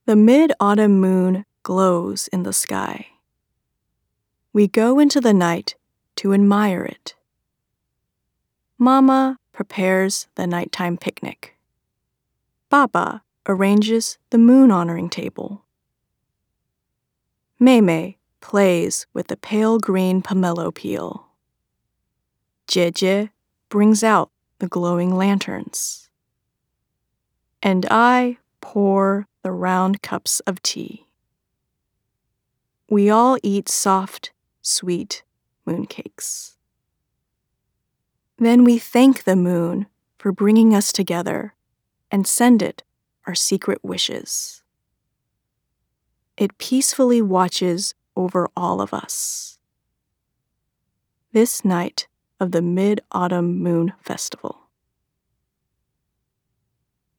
The mid-autumn moon glows in the sky. We go into the night to admire it. Mama prepares the nighttime picnic. Papa arranges the moon-honoring table. Meimei plays with the pale green pomelo peel. Jie brings out the glowing lanterns. And I pour the round cups of tea. We all eat soft, sweet mooncakes. Then we thank the moon for bringing us together and send it our secret wishes. It peacefully watches over all of us. This night of the Mid-Autumn Moon Festival.